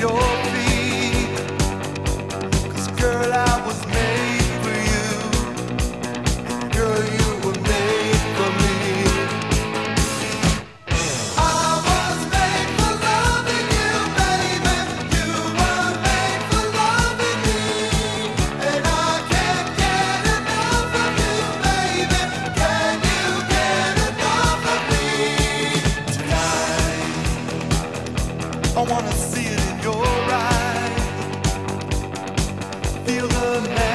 your feet. 'Cause girl, I was made for you. Girl, you were made for me. I was made for loving you, baby. You were made for loving me. And I can't get enough of you, baby. Can you get enough of me? Tonight, I wanna see it in your eyes. Feel the magic.